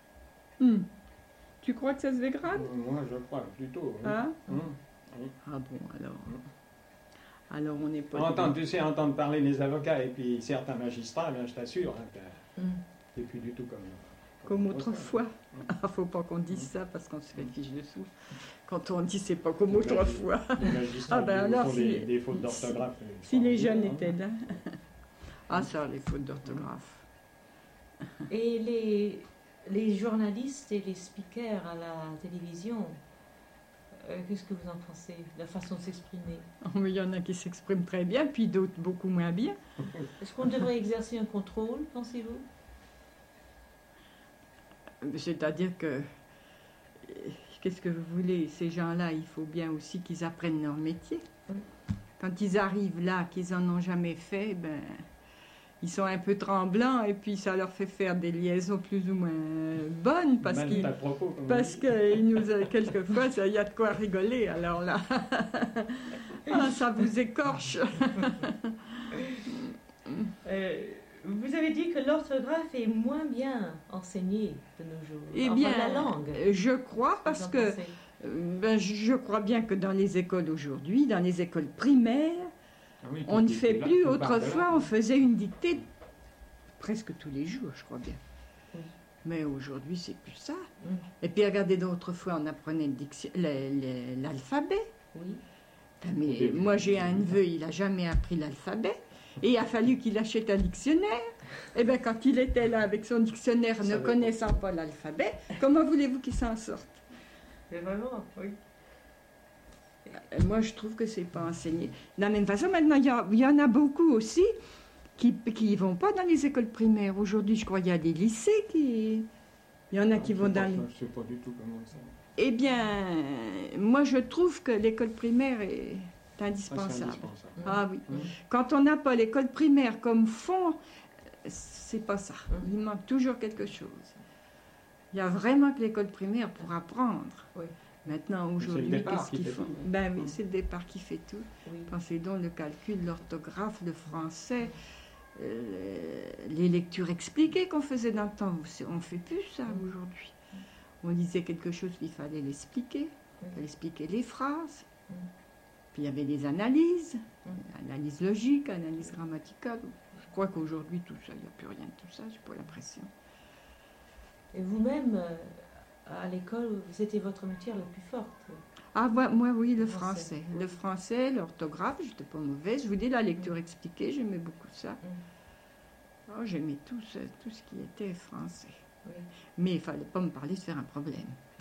Tu crois que ça se dégrade? Moi, je crois, plutôt. Oui. Hein? Oui. Ah bon, alors... Alors on n'est pas... Entendre parler les avocats et puis certains magistrats, ben, je t'assure, hein, que c'est plus du tout Comme autrefois. Ah, faut pas qu'on dise ça parce qu'on se fait fiche dessous. Quand on dit c'est pas comme autrefois. Les magistrats Ah ben qui alors, font si- des fautes d'orthographe. Si les jeunes étaient là. Ah ça, les fautes d'orthographe. Et les journalistes et les speakers à la télévision, qu'est-ce que vous en pensez? La façon de s'exprimer. Oh, mais il y en a qui s'expriment très bien, puis d'autres beaucoup moins bien. Est-ce qu'on devrait exercer un contrôle, pensez-vous? C'est-à-dire que... Qu'est-ce que vous voulez? Ces gens-là, il faut bien aussi qu'ils apprennent leur métier. Quand ils arrivent là, qu'ils en ont jamais fait, ben... Ils sont un peu tremblants et puis ça leur fait faire des liaisons plus ou moins bonnes parce qu'ils... quelquefois, il y a de quoi rigoler. Alors là, ah, ça vous écorche. Vous avez dit que l'orthographe est moins bien enseignée de nos jours. Eh Enfin, bien, la langue. je crois parce Vous en que... pensez? je crois bien que dans les écoles aujourd'hui, dans les écoles primaires, on ne fait plus. Autrefois, on faisait une dictée presque tous les jours, je crois bien. Oui. Mais aujourd'hui, c'est plus ça. Et puis, regardez, d'autrefois, on apprenait l'alphabet. Oui. Mais moi, j'ai un neveu, il n'a jamais appris l'alphabet. Et il a fallu qu'il achète un dictionnaire. Et bien, quand il était là avec son dictionnaire, ne connaissant pas l'alphabet, comment voulez-vous qu'il s'en sorte? C'est vraiment, oui. Moi, je trouve que c'est pas enseigné. De la même façon, maintenant, il y en a beaucoup aussi qui ne vont pas dans les écoles primaires. Aujourd'hui, je crois qu'il y a des lycées qui... Il y en a qui vont dans... Je ne sais pas du tout comment ça... Eh bien, moi, je trouve que l'école primaire est indispensable. Ah oui. Quand on n'a pas l'école primaire comme fond, c'est pas ça. Il manque toujours quelque chose. Il y a vraiment que l'école primaire pour apprendre. Oui. Maintenant, aujourd'hui, qu'est-ce qu'ils font? Ben oui, c'est le départ qui fait tout. Oui. Pensez donc le calcul, l'orthographe, le français, les lectures expliquées qu'on faisait dans le temps. On ne fait plus ça aujourd'hui. On disait quelque chose, il fallait l'expliquer. Il fallait expliquer les phrases. Puis il y avait des analyses, analyse logique, analyse grammaticale. Je crois qu'aujourd'hui, tout ça, il n'y a plus rien de tout ça, j'ai pas l'impression. Et vous-même, à l'école, c'était votre matière la plus forte? Ah, moi oui, le français. Le français, l'orthographe, j'étais pas mauvaise. Je vous dis, la lecture expliquée, j'aimais beaucoup ça. Oh, j'aimais tout ce qui était français. Oui. Mais il ne fallait pas me parler de faire un problème.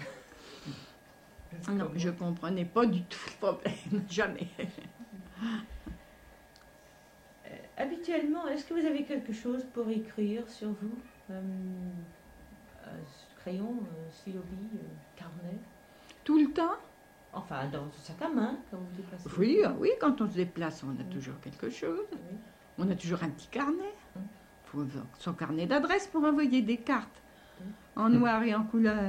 Non, je ne comprenais pas du tout le problème, jamais. Habituellement, est-ce que vous avez quelque chose pour écrire sur vous? Crayon, stylo bille, carnet? Tout le temps? Enfin, dans le sac à main, quand vous vous déplacez? Oui, oui, quand on se déplace, on a toujours quelque chose. Oui. On a toujours un petit carnet. Faut son carnet d'adresse pour envoyer des cartes en noir et en couleur.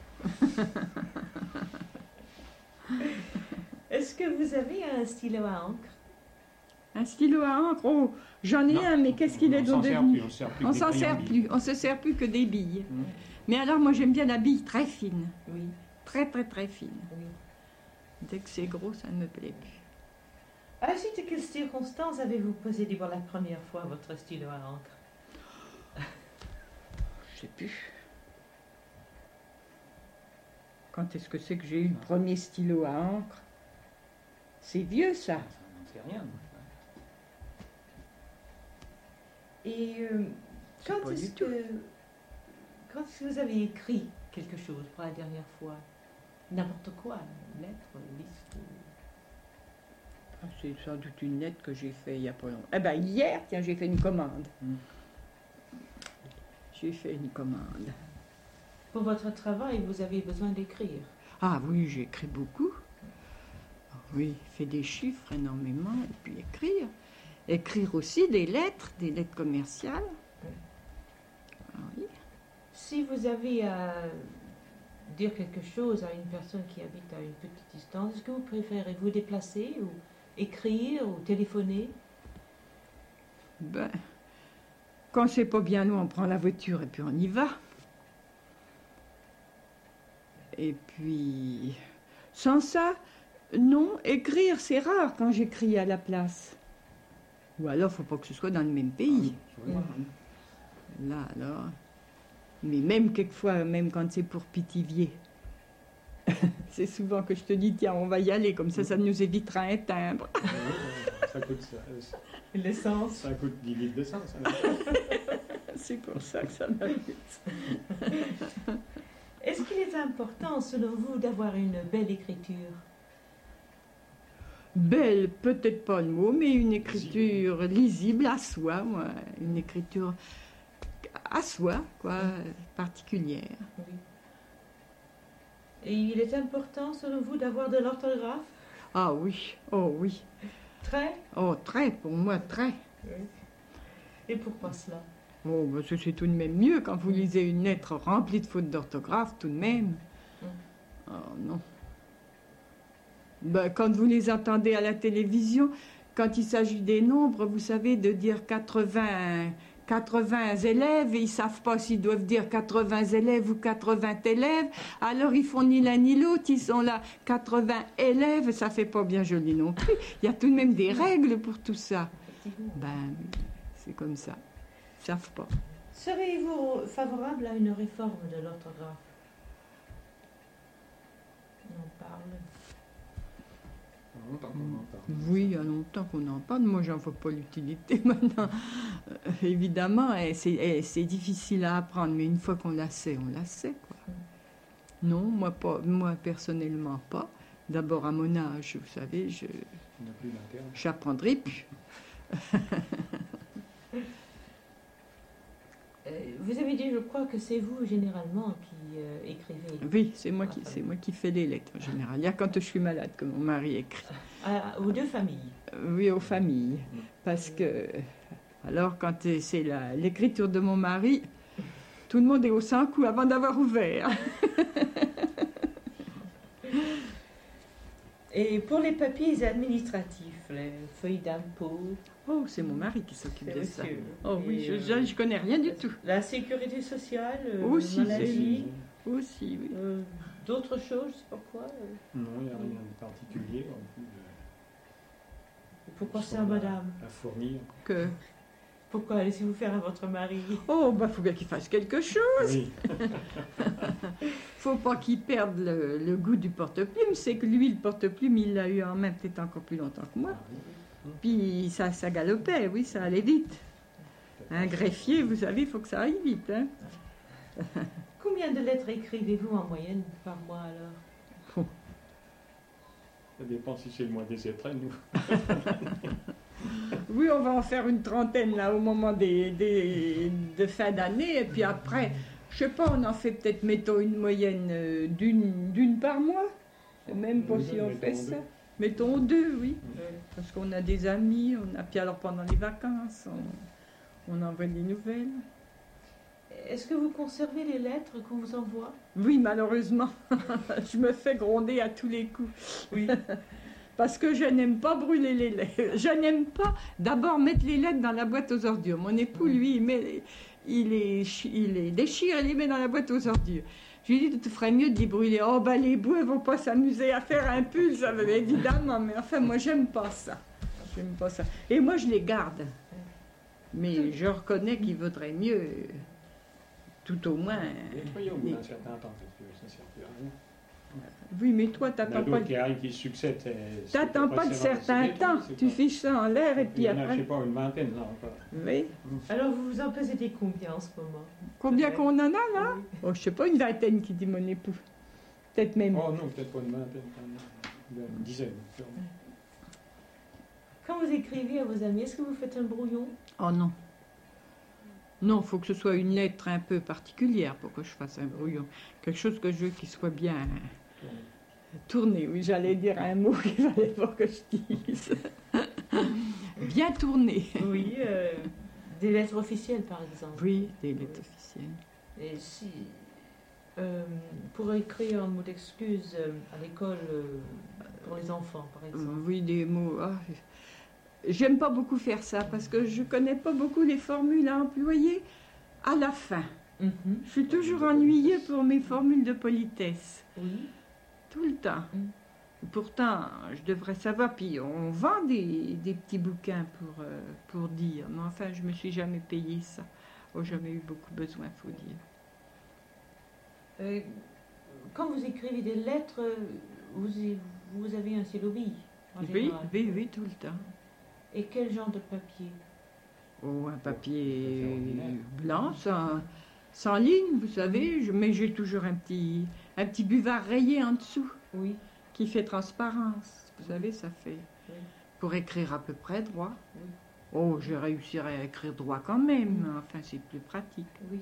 Est-ce que vous avez un stylo à encre? Un stylo à encre? Oh, j'en ai un, mais qu'est-ce qu'il est devenu? On s'en sert plus. On se sert plus que des billes. Mais alors, moi, j'aime bien la bille très fine. Oui. Très, très, très fine. Oui. Dès que c'est gros, ça ne me plaît plus. À la suite de quelles circonstances avez-vous posé pour la première fois votre stylo à encre? Je sais plus. Quand est-ce que c'est que j'ai eu le premier stylo à encre? C'est vieux, ça. Ça n'en sait rien. Et quand est-ce que vous avez écrit quelque chose pour la dernière fois? N'importe quoi, une lettre, une liste. C'est sans doute une lettre que j'ai faite il n'y a pas longtemps. Eh bien, hier, tiens, j'ai fait une commande. J'ai fait une commande. Pour votre travail, vous avez besoin d'écrire. Ah oui, j'écris beaucoup. Oui, fait des chiffres énormément, et puis écrire. Écrire aussi des lettres commerciales. Ah oui. Si vous avez à dire quelque chose à une personne qui habite à une petite distance, est-ce que vous préférez vous déplacer ou écrire ou téléphoner? Ben, quand c'est pas bien loin, on prend la voiture et puis on y va. Et puis, sans ça, non, écrire, c'est rare quand j'écris à la place. Ou alors, faut pas que ce soit dans le même pays. Là, alors. Mais même quelquefois, même quand c'est pour Pithiviers, c'est souvent que je te dis, tiens, on va y aller, comme ça nous évitera un timbre. Ça coûte ça. L'essence. Ça coûte 10 litres d'essence. C'est pour ça que ça m'amuse. Est-ce qu'il est important, selon vous, d'avoir une belle écriture? Belle, peut-être pas le mot, mais une écriture lisible à soi, moi. Une écriture à soi, quoi, particulière. Oui. Et il est important, selon vous, d'avoir de l'orthographe? Ah oui, oh oui. Très? Oh, très, pour moi, très. Oui. Et pourquoi cela? Oh, parce que c'est tout de même mieux quand vous lisez une lettre remplie de fautes d'orthographe, tout de même. Oh non. Ben, quand vous les entendez à la télévision, quand il s'agit des nombres, vous savez, de dire 80 élèves, et ils ne savent pas s'ils doivent dire 80 élèves ou 80 élèves, alors ils font ni l'un ni l'autre, ils sont là, 80 élèves, ça fait pas bien joli non plus. Il y a tout de même des règles pour tout ça. Ben, c'est comme ça. Ils ne savent pas. Seriez-vous favorable à une réforme de l'orthographe? On parle. Oui, il y a longtemps qu'on en parle. Moi, j'en vois pas l'utilité maintenant. Évidemment, c'est difficile à apprendre, mais une fois qu'on la sait, on la sait, quoi. Non, moi personnellement pas. D'abord, à mon âge, vous savez, j'apprendrai plus. Vous avez dit, je crois, que c'est vous, généralement, qui écrivez. Oui, c'est moi qui fais les lettres, en général. Il y a quand je suis malade que mon mari écrit. Aux deux familles? Oui, aux familles. Parce que, alors, quand c'est l'écriture de mon mari, tout le monde est au 100 coups avant d'avoir ouvert. Et pour les papiers administratifs, les feuilles d'impôt? Oh, c'est mon mari qui s'occupe de ça. Oh oui, et je connais rien du tout. La sécurité sociale, aussi, maladie, aussi, oui. d'autres choses, je sais pas quoi. Non, il n'y a rien de particulier. Pourquoi ça, madame? À fournir. Pourquoi laissez-vous faire à votre mari? Oh, bah, faut bien qu'il fasse quelque chose. Oui. Faut pas qu'il perde le goût du porte-plume. C'est que lui, le porte-plume, il l'a eu en main peut-être encore plus longtemps que moi. Puis ça galopait, oui, ça allait vite. Un greffier, vous savez, il faut que ça aille vite. Hein. Combien de lettres écrivez-vous en moyenne par mois alors? Ça dépend si c'est le mois des étrennes ou... Oui, on va en faire une trentaine là au moment de fin d'année. Et puis après, je sais pas, on en fait peut-être, mettons, une moyenne d'une par mois. Même pas si on fait ça. Mettons 2, oui. Parce qu'on a des amis, puis alors pendant les vacances, on envoie des nouvelles. Est-ce que vous conservez les lettres qu'on vous envoie? Oui, malheureusement. Je me fais gronder à tous les coups. Oui. Parce que je n'aime pas brûler les lettres. Je n'aime pas d'abord mettre les lettres dans la boîte aux ordures. Mon époux, lui, il les déchire et les met dans la boîte aux ordures. Je lui dis, tu ferais mieux de les brûler. Oh, ben les boueux vont pas s'amuser à faire un pull, ça veut évidemment. Mais enfin, moi, j'aime pas ça. J'aime pas ça. Et moi, je les garde. Mais je reconnais qu'il vaudrait mieux, tout au moins... Nettoyer au bout d'un certain temps, parce que ça ne sert plus à rien. Oui, mais toi, t'attends pas... qui succèdent. T'attends pas de certain temps. Tu fiches ça en l'air et puis après... Il y en a, je sais pas, une vingtaine, là, encore. Oui. Alors, vous vous en possédez combien en ce moment? Combien qu'on en a, là? Oui. Oh, je sais pas, une vingtaine, qui dit mon époux. peut-être même. Oh non, peut-être pas une vingtaine, une dizaine. Quand vous écrivez à vos amis, est-ce que vous faites un brouillon? Oh non. Non, il faut que ce soit une lettre un peu particulière pour que je fasse un brouillon. Quelque chose que je veux qui soit bien tourné. Oui, j'allais dire un mot qu'il fallait pas que je dise. Bien tourné. Oui, des lettres officielles par exemple. Oui, des lettres officielles. Et si, pour écrire un mot d'excuse à l'école pour les enfants par exemple. Oui, des mots. Ah, j'aime pas beaucoup faire ça parce que je connais pas beaucoup les formules à employer à la fin. Je suis toujours ennuyée pour mes formules de politesse. Oui. Tout le temps. Pourtant, je devrais savoir. Puis on vend des petits bouquins pour dire. Mais enfin, je me suis jamais payé ça. Oh, jamais eu beaucoup besoin, faut dire. Quand vous écrivez des lettres, vous avez un stylo bille en général. Oui, tout le temps. Et quel genre de papier? Oh, un papier blanc, sans ligne, vous savez. Mais j'ai toujours un petit buvard rayé en dessous. Oui. Qui fait transparence. Vous savez, ça fait... Oui. Pour écrire à peu près droit. Oui. Oh, je réussirais à écrire droit quand même. Enfin, c'est plus pratique. Oui.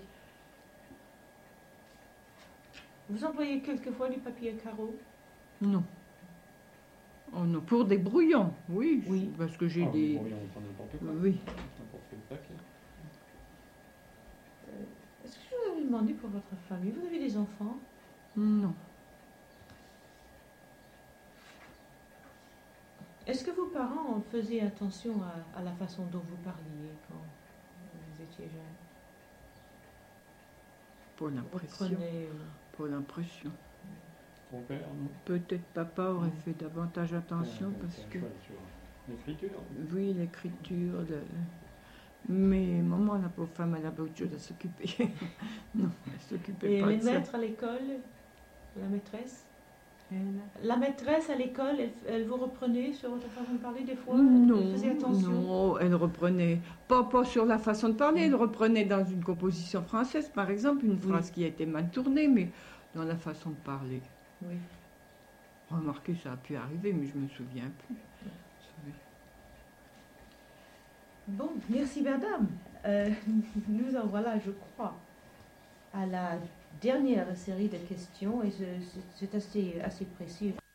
Vous employez quelquefois du papier à carreaux? Non. Oh non, pour des brouillons, oui. Oui. Parce que j'ai des... brouillons, on prend n'importe quoi. Oui. N'importe quel papier. Est-ce que je vous avais demandé pour votre famille, vous avez des enfants? Non. Est-ce que vos parents faisaient attention à la façon dont vous parliez quand vous étiez jeune? Pour l'impression. Pour l'impression. Ton père, non? Peut-être papa aurait fait davantage attention parce que... L'écriture? Oui, l'écriture. Mais maman, la pauvre femme, elle avait autre chose à s'occuper. Non, elle s'occupait pas de ça. Et les maîtres à l'école, la maîtresse? La maîtresse à l'école, elle vous reprenait sur votre façon de parler des fois? Non, elle faisait attention? Non, elle reprenait, pas sur la façon de parler, elle reprenait dans une composition française, par exemple, une phrase qui a été mal tournée, mais dans la façon de parler. Oui. Remarquez, ça a pu arriver, mais je me souviens plus. Bon, merci madame. Nous en voilà, je crois, à la dernière série de questions, et c'est assez précis.